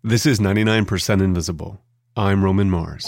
This is 99% Invisible. I'm Roman Mars.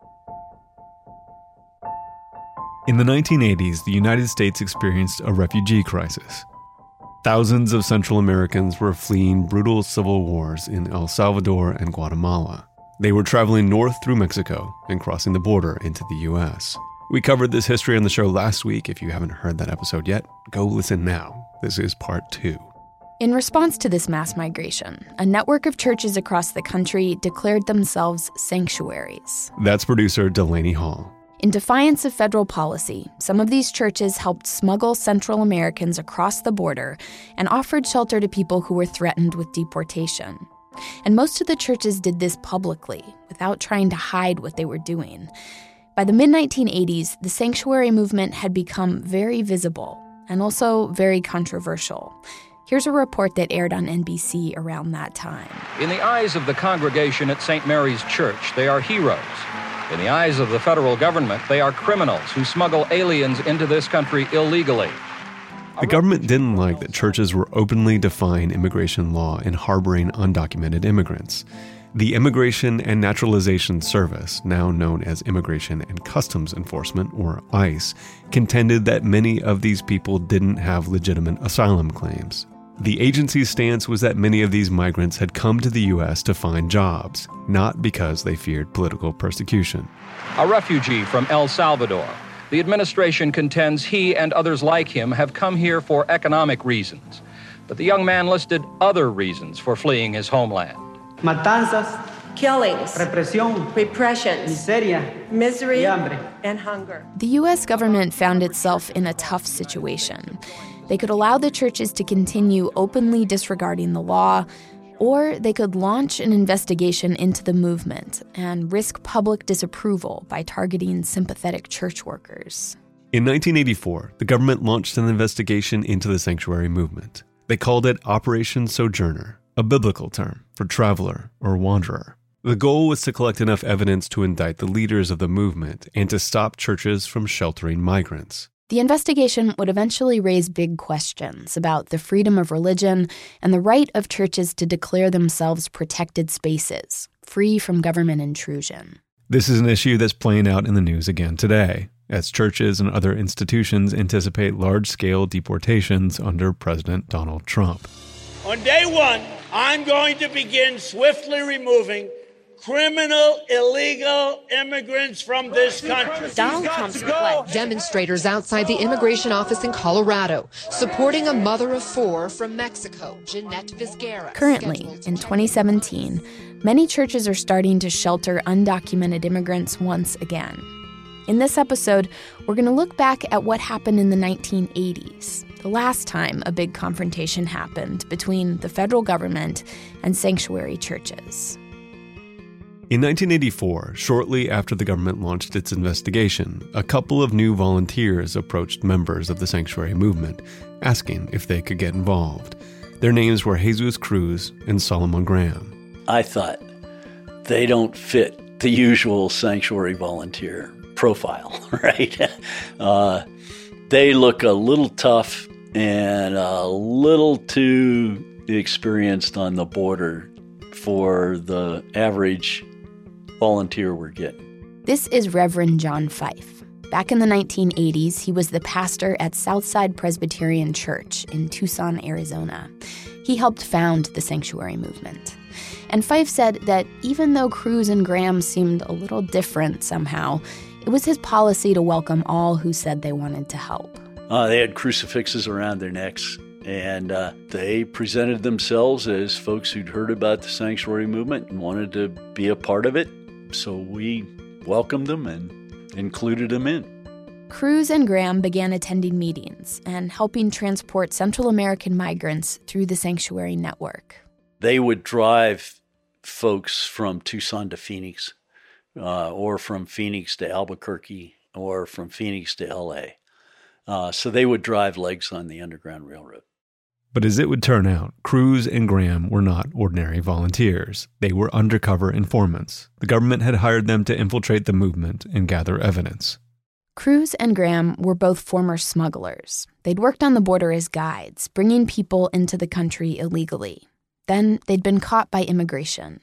In the 1980s, the United States experienced a refugee crisis. Thousands of Central Americans were fleeing brutal civil wars in El Salvador and Guatemala. They were traveling north through Mexico and crossing the border into the U.S. We covered this history on the show last week. If you haven't heard that episode yet, go listen now. This is part 2. In response to this mass migration, a network of churches across the country declared themselves sanctuaries. That's producer Delaney Hall. In defiance of federal policy, some of these churches helped smuggle Central Americans across the border and offered shelter to people who were threatened with deportation. And most of the churches did this publicly, without trying to hide what they were doing. By the mid-1980s, the sanctuary movement had become very visible and also very controversial. Here's a report that aired on NBC around that time. In the eyes of the congregation at St. Mary's Church, they are heroes. In the eyes of the federal government, they are criminals who smuggle aliens into this country illegally. The government didn't like that churches were openly defying immigration law and harboring undocumented immigrants. The Immigration and Naturalization Service, now known as Immigration and Customs Enforcement, or ICE, contended that many of these people didn't have legitimate asylum claims. The agency's stance was that many of these migrants had come to the U.S. to find jobs, not because they feared political persecution. A refugee from El Salvador. The administration contends he and others like him have come here for economic reasons. But the young man listed other reasons for fleeing his homeland. Matanzas, killings, represión, repressions, miseria, misery, y hambre. and hunger. The U.S. government found itself in a tough situation. They could allow the churches to continue openly disregarding the law, or they could launch an investigation into the movement and risk public disapproval by targeting sympathetic church workers. In 1984, the government launched an investigation into the sanctuary movement. They called it Operation Sojourner, a biblical term for traveler or wanderer. The goal was to collect enough evidence to indict the leaders of the movement and to stop churches from sheltering migrants. The investigation would eventually raise big questions about the freedom of religion and the right of churches to declare themselves protected spaces, free from government intrusion. This is an issue that's playing out in the news again today, as churches and other institutions anticipate large-scale deportations under President Donald Trump. On day one, I'm going to begin swiftly removing criminal, illegal immigrants from this country. Donald Trump's pledge. Demonstrators outside the immigration office in Colorado, supporting a mother of 4 from Mexico, Jeanette Vizquera. Currently, in 2017, many churches are starting to shelter undocumented immigrants once again. In this episode, we're going to look back at what happened in the 1980s, the last time a big confrontation happened between the federal government and sanctuary churches. In 1984, shortly after the government launched its investigation, a couple of new volunteers approached members of the sanctuary movement, asking if they could get involved. Their names were Jesus Cruz and Solomon Graham. I thought, they don't fit the usual sanctuary volunteer profile, right? They look a little tough and a little too experienced on the border for the average volunteer we're getting. This is Reverend John Fife. Back in the 1980s, he was the pastor at Southside Presbyterian Church in Tucson, Arizona. He helped found the sanctuary movement. And Fife said that even though Cruz and Graham seemed a little different somehow, it was his policy to welcome all who said they wanted to help. They had crucifixes around their necks, and they presented themselves as folks who'd heard about the sanctuary movement and wanted to be a part of it. So we welcomed them and included them in. Cruz and Graham began attending meetings and helping transport Central American migrants through the sanctuary network. They would drive folks from Tucson to Phoenix, or from Phoenix to Albuquerque, or from Phoenix to LA. So they would drive legs on the Underground Railroad. But as it would turn out, Cruz and Graham were not ordinary volunteers. They were undercover informants. The government had hired them to infiltrate the movement and gather evidence. Cruz and Graham were both former smugglers. They'd worked on the border as guides, bringing people into the country illegally. Then they'd been caught by immigration.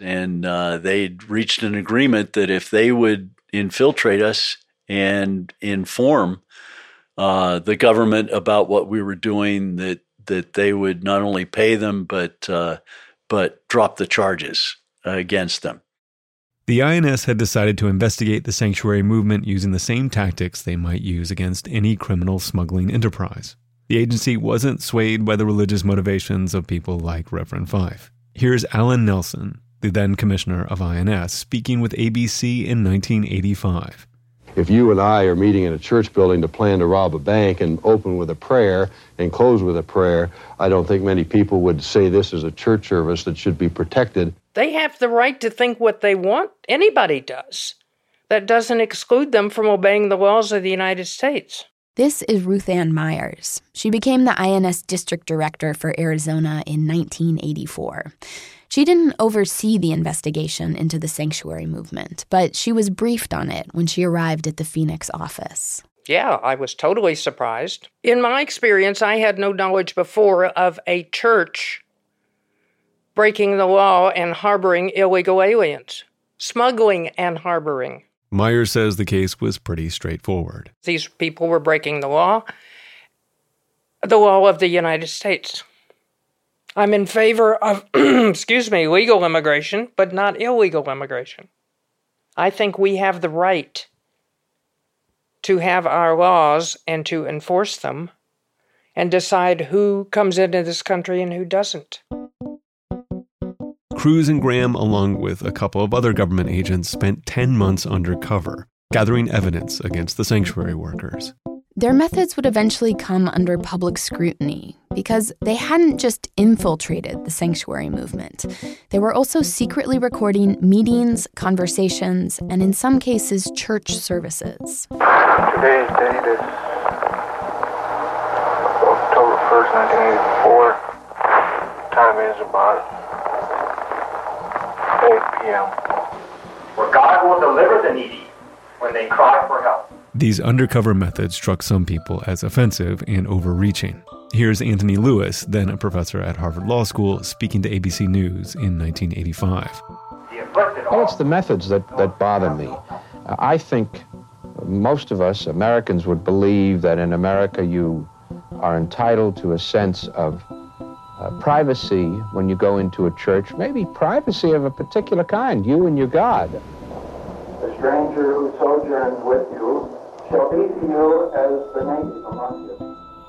And they'd reached an agreement that if they would infiltrate us and inform the government about what we were doing, that they would not only pay them, but drop the charges against them. The INS had decided to investigate the sanctuary movement using the same tactics they might use against any criminal smuggling enterprise. The agency wasn't swayed by the religious motivations of people like Reverend Fife. Here's Alan Nelson, the then commissioner of INS, speaking with ABC in 1985. If you and I are meeting in a church building to plan to rob a bank and open with a prayer and close with a prayer, I don't think many people would say this is a church service that should be protected. They have the right to think what they want. Anybody does. That doesn't exclude them from obeying the laws of the United States. This is Ruth Ann Myers. She became the INS district director for Arizona in 1984. She didn't oversee the investigation into the sanctuary movement, but she was briefed on it when she arrived at the Phoenix office. Yeah, I was totally surprised. In my experience, I had no knowledge before of a church breaking the law and harboring illegal aliens, smuggling and harboring. Myers says the case was pretty straightforward. These people were breaking the law of the United States. I'm in favor of, legal immigration, but not illegal immigration. I think we have the right to have our laws and to enforce them and decide who comes into this country and who doesn't. Cruz and Graham, along with a couple of other government agents, spent 10 months undercover, gathering evidence against the sanctuary workers. Their methods would eventually come under public scrutiny because they hadn't just infiltrated the sanctuary movement. They were also secretly recording meetings, conversations, and in some cases, church services. Today's date is October 1st, 1984. Time is about 8 p.m. For God will deliver the needy when they cry for help. These undercover methods struck some people as offensive and overreaching. Here's Anthony Lewis, then a professor at Harvard Law School, speaking to ABC News in 1985. Well, it's the methods that bother me. I think most of us Americans would believe that in America you are entitled to a sense of privacy when you go into a church, maybe privacy of a particular kind, you and your God. The stranger who sojourns with you shall be to you as the native among you.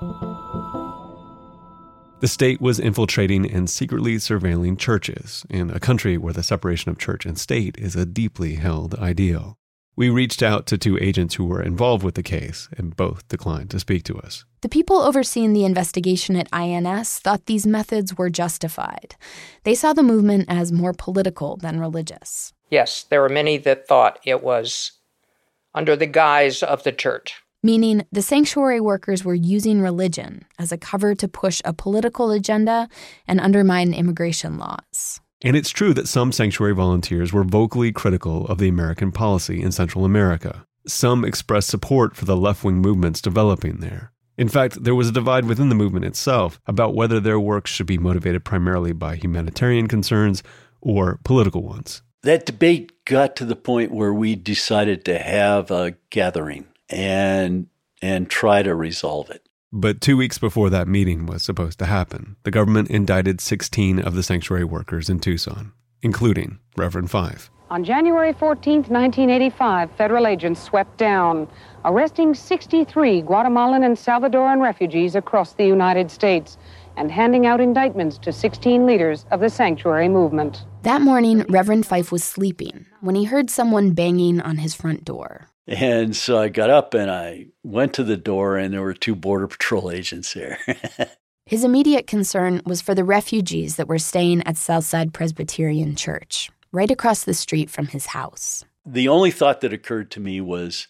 The state was infiltrating and secretly surveilling churches in a country where the separation of church and state is a deeply held ideal. We reached out to two agents who were involved with the case, and both declined to speak to us. The people overseeing the investigation at INS thought these methods were justified. They saw the movement as more political than religious. Yes, there were many that thought it was under the guise of the church. Meaning the sanctuary workers were using religion as a cover to push a political agenda and undermine immigration laws. And it's true that some sanctuary volunteers were vocally critical of the American policy in Central America. Some expressed support for the left-wing movements developing there. In fact, there was a divide within the movement itself about whether their work should be motivated primarily by humanitarian concerns or political ones. That debate got to the point where we decided to have a gathering and try to resolve it. But 2 weeks before that meeting was supposed to happen, the government indicted 16 of the sanctuary workers in Tucson, including Reverend Fife. On January 14, 1985, federal agents swept down, arresting 63 Guatemalan and Salvadoran refugees across the United States and handing out indictments to 16 leaders of the sanctuary movement. That morning, Reverend Fife was sleeping when he heard someone banging on his front door. And so I got up and I went to the door, and there were 2 Border Patrol agents there. His immediate concern was for the refugees that were staying at Southside Presbyterian Church, right across the street from his house. The only thought that occurred to me was,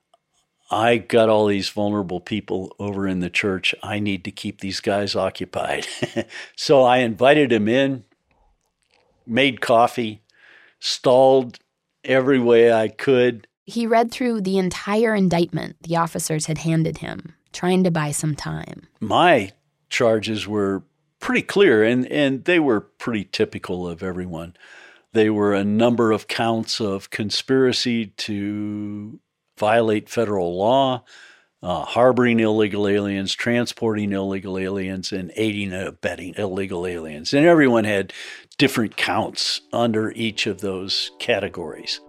I got all these vulnerable people over in the church. I need to keep these guys occupied. So I invited him in, made coffee, stalled every way I could. He read through the entire indictment the officers had handed him, trying to buy some time. My charges were pretty clear, and they were pretty typical of everyone. There were a number of counts of conspiracy to violate federal law, harboring illegal aliens, transporting illegal aliens, and aiding and abetting illegal aliens. And everyone had different counts under each of those categories.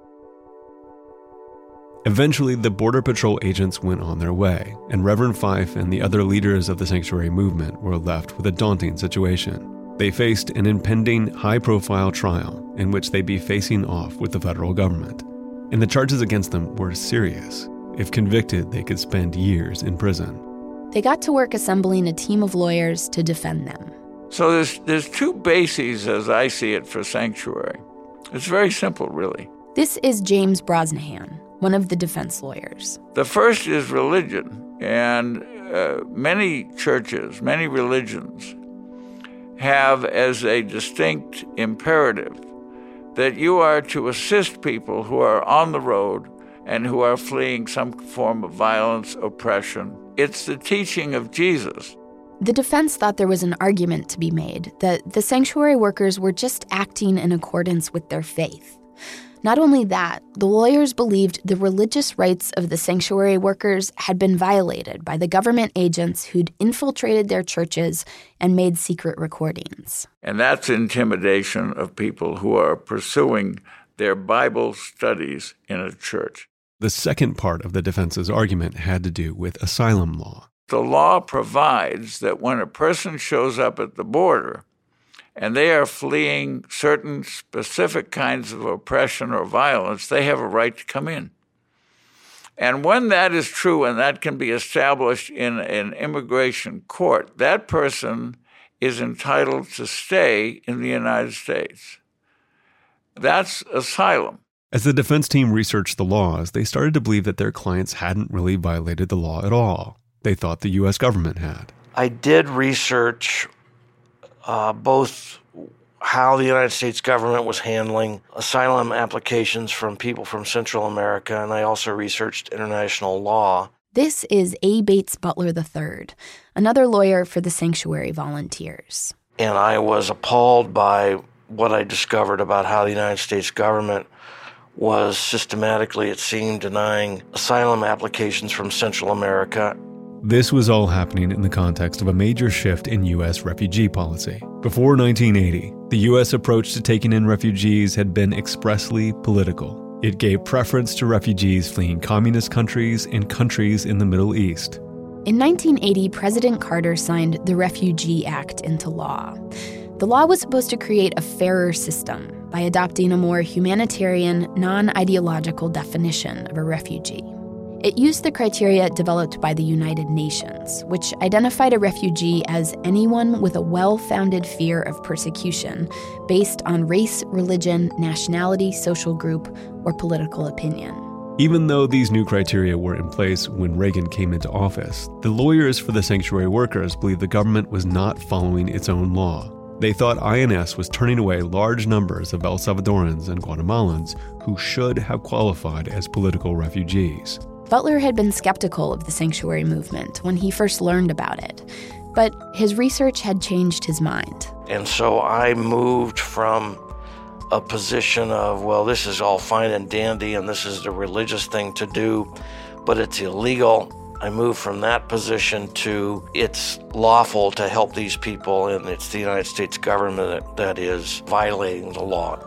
Eventually, the Border Patrol agents went on their way, and Reverend Fife and the other leaders of the sanctuary movement were left with a daunting situation. They faced an impending high-profile trial in which they'd be facing off with the federal government. And the charges against them were serious. If convicted, they could spend years in prison. They got to work assembling a team of lawyers to defend them. So there's two bases, as I see it, for sanctuary. It's very simple, really. This is James Brosnahan, one of the defense lawyers. The first is religion, and many churches, many religions have as a distinct imperative that you are to assist people who are on the road and who are fleeing some form of violence, oppression. It's the teaching of Jesus. The defense thought there was an argument to be made that the sanctuary workers were just acting in accordance with their faith. Not only that, the lawyers believed the religious rights of the sanctuary workers had been violated by the government agents who'd infiltrated their churches and made secret recordings. And that's intimidation of people who are pursuing their Bible studies in a church. The second part of the defense's argument had to do with asylum law. The law provides that when a person shows up at the border and they are fleeing certain specific kinds of oppression or violence, they have a right to come in. And when that is true and that can be established in an immigration court, that person is entitled to stay in the United States. That's asylum. As the defense team researched the laws, they started to believe that their clients hadn't really violated the law at all. They thought the U.S. government had. I did research both how the United States government was handling asylum applications from people from Central America, and I also researched international law. This is A. Bates Butler III, another lawyer for the sanctuary volunteers. And I was appalled by what I discovered about how the United States government was systematically, it seemed, denying asylum applications from Central America. This was all happening in the context of a major shift in U.S. refugee policy. Before 1980, the U.S. approach to taking in refugees had been expressly political. It gave preference to refugees fleeing communist countries and countries in the Middle East. In 1980, President Carter signed the Refugee Act into law. The law was supposed to create a fairer system by adopting a more humanitarian, non-ideological definition of a refugee. It used the criteria developed by the United Nations, which identified a refugee as anyone with a well-founded fear of persecution based on race, religion, nationality, social group, or political opinion. Even though these new criteria were in place when Reagan came into office, the lawyers for the sanctuary workers believed the government was not following its own law. They thought INS was turning away large numbers of El Salvadorans and Guatemalans who should have qualified as political refugees. Butler had been skeptical of the sanctuary movement when he first learned about it, but his research had changed his mind. And so I moved from a position of, well, this is all fine and dandy and this is the religious thing to do, but it's illegal. I moved from that position to it's lawful to help these people and it's the United States government that is violating the law.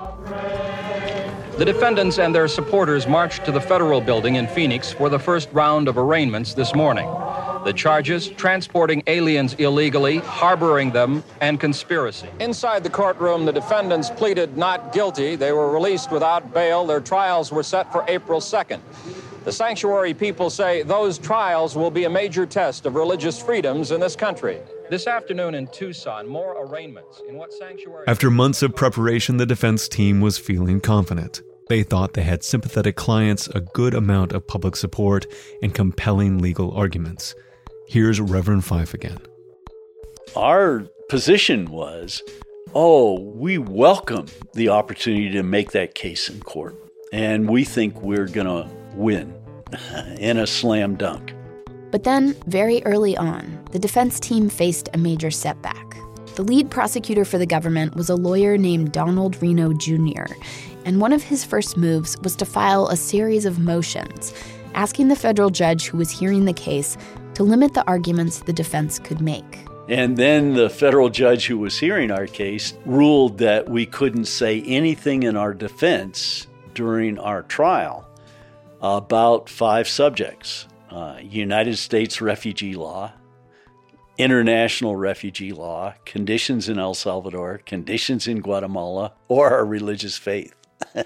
The defendants and their supporters marched to the federal building in Phoenix for the first round of arraignments this morning. The charges: transporting aliens illegally, harboring them, and conspiracy. Inside the courtroom, the defendants pleaded not guilty. They were released without bail. Their trials were set for April 2nd. The sanctuary people say those trials will be a major test of religious freedoms in this country. This afternoon in Tucson, more arraignments in what sanctuary... After months of preparation, the defense team was feeling confident. They thought they had sympathetic clients, a good amount of public support, and compelling legal arguments. Here's Reverend Fife again. Our position was, we welcome the opportunity to make that case in court. And we think we're going to win in a slam dunk. But then, very early on, the defense team faced a major setback. The lead prosecutor for the government was a lawyer named Donald Reno Jr., and one of his first moves was to file a series of motions, asking the federal judge who was hearing the case to limit the arguments the defense could make. And then the federal judge who was hearing our case ruled that we couldn't say anything in our defense during our trial about 5 subjects: United States refugee law, international refugee law, conditions in El Salvador, conditions in Guatemala, or our religious faith.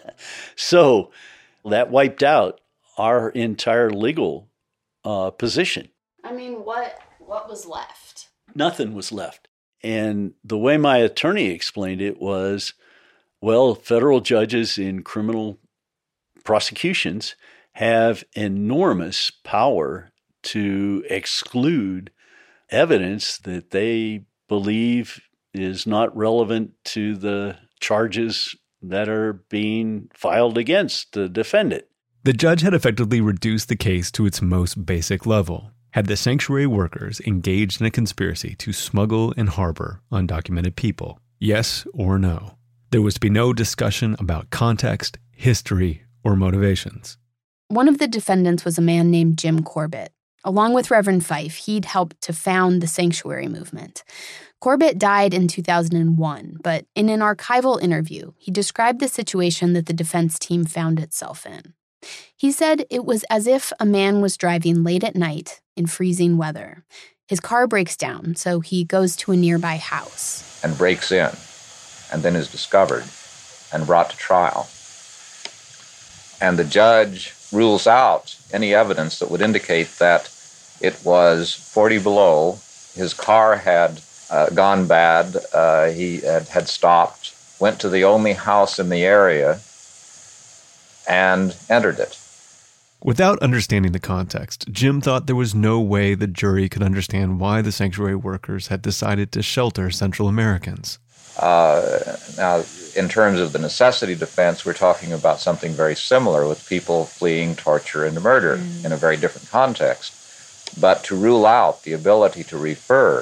So that wiped out our entire legal position. I mean, what was left? Nothing was left. And the way my attorney explained it was, well, federal judges in criminal prosecutions have enormous power to exclude evidence that they believe is not relevant to the charges that are being filed against the defendant. The judge had effectively reduced the case to its most basic level. Had the sanctuary workers engaged in a conspiracy to smuggle and harbor undocumented people? Yes or no? There was to be no discussion about context, history, or motivations. One of the defendants was a man named Jim Corbett. Along with Reverend Fife, he'd helped to found the sanctuary movement. Corbett died in 2001, but in an archival interview, he described the situation that the defense team found itself in. He said it was as if a man was driving late at night in freezing weather. His car breaks down, so he goes to a nearby house. And breaks in, and then is discovered and brought to trial. And the judge rules out any evidence that would indicate that it was 40 below. His car had gone bad. He had stopped, went to the only house in the area, and entered it. Without understanding the context, Jim thought there was no way the jury could understand why the sanctuary workers had decided to shelter Central Americans. Now, in terms of the necessity defense, we're talking about something very similar with people fleeing torture and murder in a very different context. But to rule out the ability to refer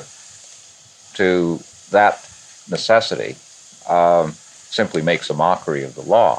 to that necessity simply makes a mockery of the law.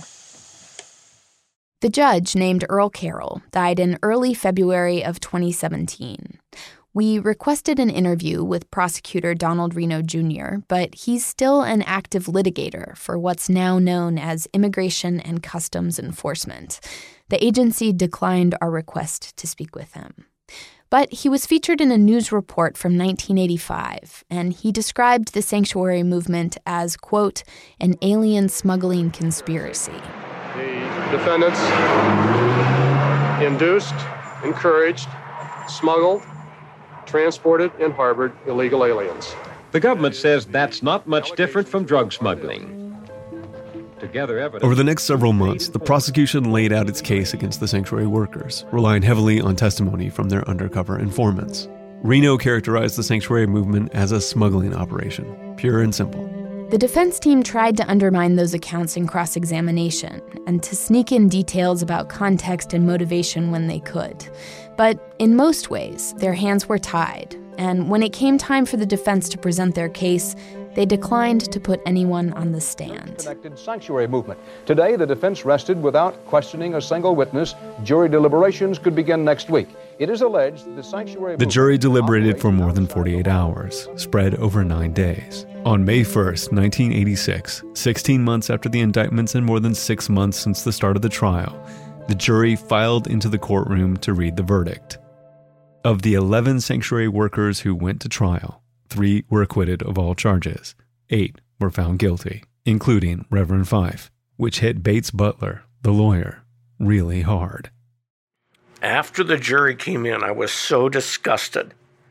The judge, named Earl Carroll, died in early February of 2017. We requested an interview with prosecutor Donald Reno Jr., but he's still an active litigator for what's now known as Immigration and Customs Enforcement. The agency declined our request to speak with him. But he was featured in a news report from 1985, and he described the sanctuary movement as, quote, an alien smuggling conspiracy. The defendants induced, encouraged, smuggled, transported, and harbored illegal aliens. The government says that's not much different from drug smuggling. Over the next several months, the prosecution laid out its case against the sanctuary workers, relying heavily on testimony from their undercover informants. Reno characterized the sanctuary movement as a smuggling operation, pure and simple. The defense team tried to undermine those accounts in cross-examination and to sneak in details about context and motivation when they could. But in most ways, their hands were tied, and when it came time for the defense to present their case, they declined to put anyone on the stand. Connected sanctuary movement. Today, the defense rested without questioning a single witness. Jury deliberations could begin next week. It is alleged the sanctuary The jury deliberated for more than 48 hours, spread over 9 days. On May 1st, 1986, 16 months after the indictments and more than 6 months since the start of the trial, the jury filed into the courtroom to read the verdict. Of the 11 sanctuary workers who went to trial, 3 were acquitted of all charges. 8 were found guilty, including Reverend Fife, which hit Bates Butler, the lawyer, really hard. After the jury came in, I was so disgusted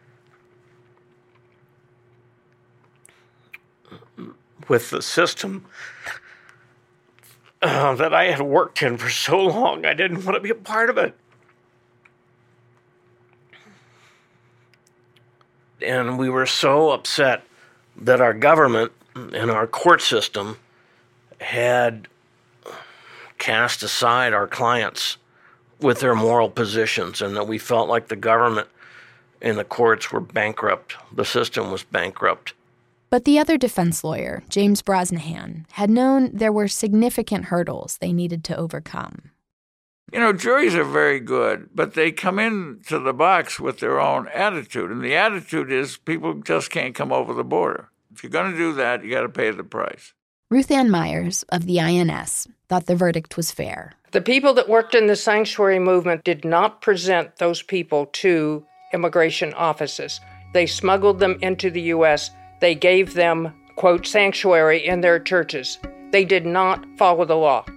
with the system that I had worked in for so long. I didn't want to be a part of it. And we were so upset that our government and our court system had cast aside our clients with their moral positions, and that we felt like the government and the courts were bankrupt. The system was bankrupt. But the other defense lawyer, James Brosnahan, had known there were significant hurdles they needed to overcome. You know, juries are very good, but they come into the box with their own attitude. And the attitude is people just can't come over the border. If you're going to do that, you got to pay the price. Ruth Ann Myers of the INS thought the verdict was fair. The people that worked in the sanctuary movement did not present those people to immigration offices. They smuggled them into the U.S. They gave them, quote, sanctuary in their churches. They did not follow the law.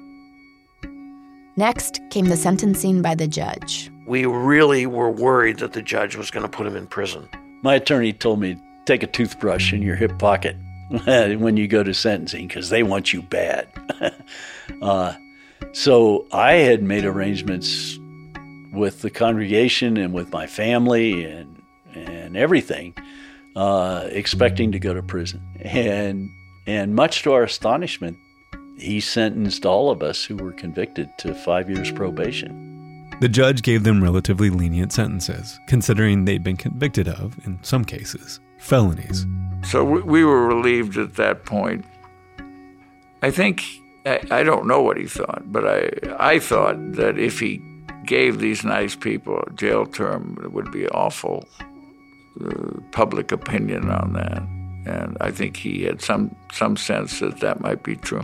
Next came the sentencing by the judge. We really were worried that the judge was going to put him in prison. My attorney told me, take a toothbrush in your hip pocket when you go to sentencing because they want you bad. So I had made arrangements with the congregation and with my family and everything, expecting to go to prison. And much to our astonishment, he sentenced all of us who were convicted to 5 years probation. The judge gave them relatively lenient sentences, considering they'd been convicted of, in some cases, felonies. So we were relieved at that point. I think, I don't know what he thought, but I thought that if he gave these nice people a jail term, it would be awful public opinion on that. And I think he had some sense that that might be true.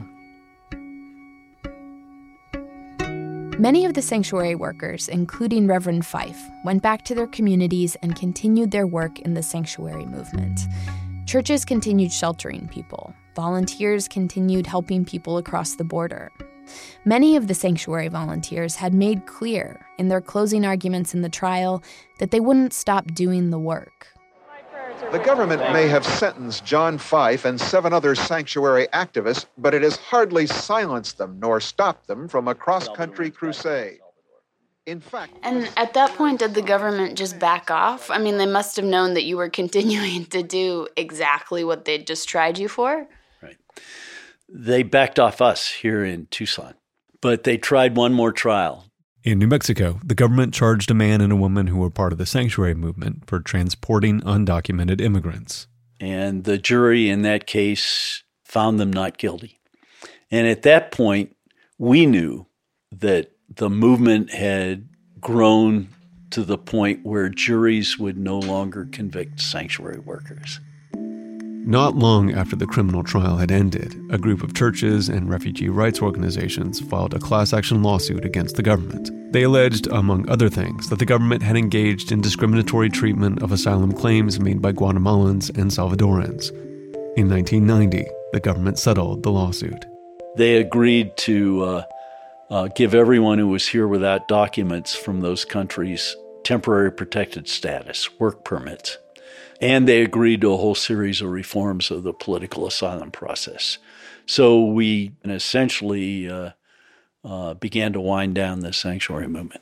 Many of the sanctuary workers, including Reverend Fife, went back to their communities and continued their work in the sanctuary movement. Churches continued sheltering people. Volunteers continued helping people across the border. Many of the sanctuary volunteers had made clear in their closing arguments in the trial that they wouldn't stop doing the work. The government may have sentenced John Fife and 7 other sanctuary activists, but it has hardly silenced them nor stopped them from a cross-country crusade. In fact... And at that point, did the government just back off? I mean, they must have known that you were continuing to do exactly what they'd just tried you for? Right. They backed off us here in Tucson, but they tried one more trial. In New Mexico, the government charged a man and a woman who were part of the sanctuary movement for transporting undocumented immigrants. And the jury in that case found them not guilty. And at that point, we knew that the movement had grown to the point where juries would no longer convict sanctuary workers. Not long after the criminal trial had ended, a group of churches and refugee rights organizations filed a class action lawsuit against the government. They alleged, among other things, that the government had engaged in discriminatory treatment of asylum claims made by Guatemalans and Salvadorans. In 1990, the government settled the lawsuit. They agreed to give everyone who was here without documents from those countries temporary protected status, work permits. And they agreed to a whole series of reforms of the political asylum process. So we essentially began to wind down the sanctuary movement.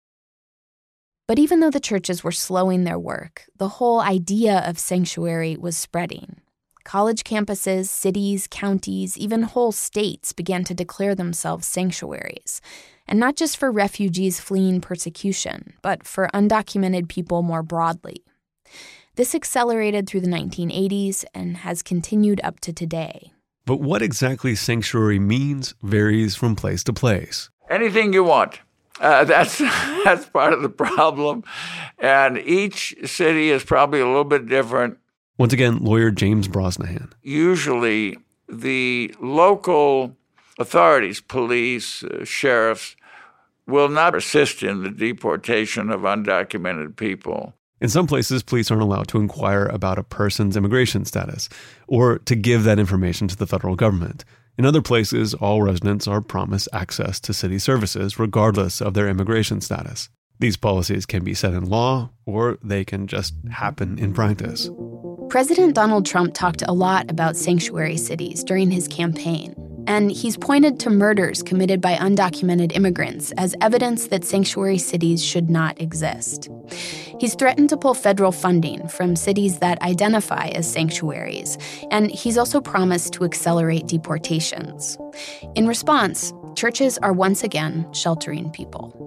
But even though the churches were slowing their work, the whole idea of sanctuary was spreading. College campuses, cities, counties, even whole states began to declare themselves sanctuaries. And not just for refugees fleeing persecution, but for undocumented people more broadly. This accelerated through the 1980s and has continued up to today. But what exactly sanctuary means varies from place to place. Anything you want. That's part of the problem. And each city is probably a little bit different. Once again, lawyer James Brosnahan. Usually the local authorities, police, sheriffs, will not assist in the deportation of undocumented people. In some places, police aren't allowed to inquire about a person's immigration status or to give that information to the federal government. In other places, all residents are promised access to city services regardless of their immigration status. These policies can be set in law or they can just happen in practice. President Donald Trump talked a lot about sanctuary cities during his campaign. And he's pointed to murders committed by undocumented immigrants as evidence that sanctuary cities should not exist. He's threatened to pull federal funding from cities that identify as sanctuaries, and he's also promised to accelerate deportations. In response, churches are once again sheltering people.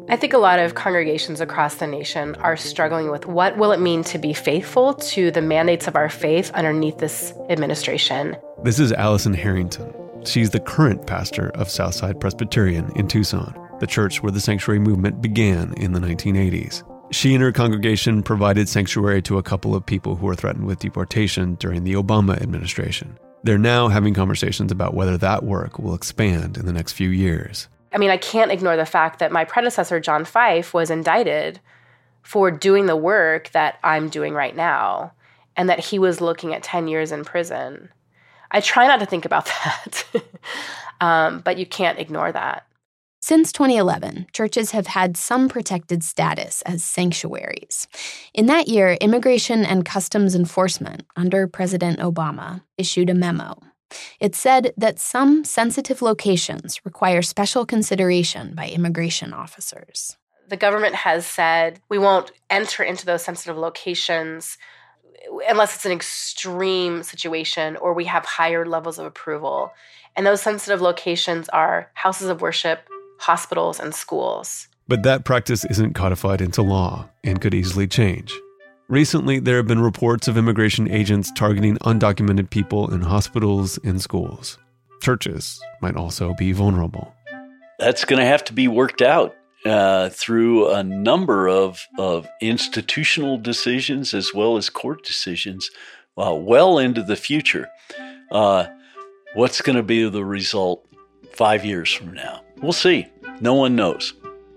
I think a lot of congregations across the nation are struggling with what will it mean to be faithful to the mandates of our faith underneath this administration. This is Allison Harrington. She's the current pastor of Southside Presbyterian in Tucson, the church where the sanctuary movement began in the 1980s. She and her congregation provided sanctuary to a couple of people who were threatened with deportation during the Obama administration. They're now having conversations about whether that work will expand in the next few years. I mean, I can't ignore the fact that my predecessor, John Fife, was indicted for doing the work that I'm doing right now, and that he was looking at 10 years in prison. I try not to think about that, but you can't ignore that. Since 2011, churches have had some protected status as sanctuaries. In that year, Immigration and Customs Enforcement, under President Obama, issued a memo. It said that some sensitive locations require special consideration by immigration officers. The government has said we won't enter into those sensitive locations unless it's an extreme situation or we have higher levels of approval. And those sensitive locations are houses of worship, hospitals, and schools. But that practice isn't codified into law and could easily change. Recently, there have been reports of immigration agents targeting undocumented people in hospitals and schools. Churches might also be vulnerable. That's going to have to be worked out through a number of institutional decisions as well as court decisions well into the future. What's going to be the result 5 years from now? We'll see. No one knows.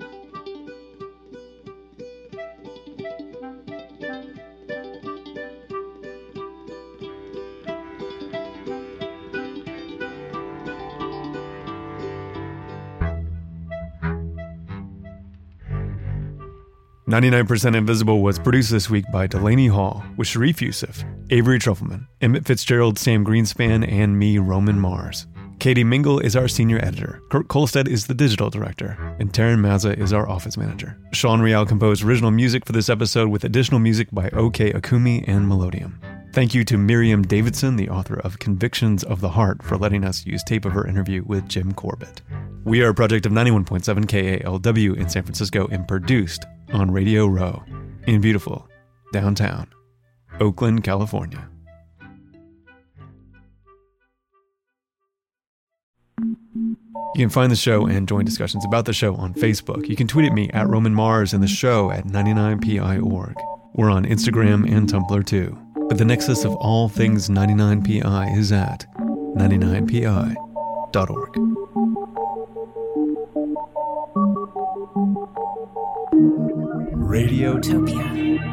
"99% Invisible" was produced this week by Delaney Hall, with Sharif Youssef, Avery Trufelman, Emmett Fitzgerald, Sam Greenspan, and me, Roman Mars. Katie Mingle is our senior editor. Kurt Kolstad is the digital director. And Taryn Mazza is our office manager. Sean Real composed original music for this episode with additional music by OK Akumi and Melodium. Thank you to Miriam Davidson, the author of Convictions of the Heart, for letting us use tape of her interview with Jim Corbett. We are a project of 91.7 KALW in San Francisco and produced on Radio Row in beautiful downtown Oakland, California. You can find the show and join discussions about the show on Facebook. You can tweet at me at Roman Mars and the show at 99pi.org. We're on Instagram and Tumblr too. But the nexus of all things 99pi is at 99pi.org. Radiotopia.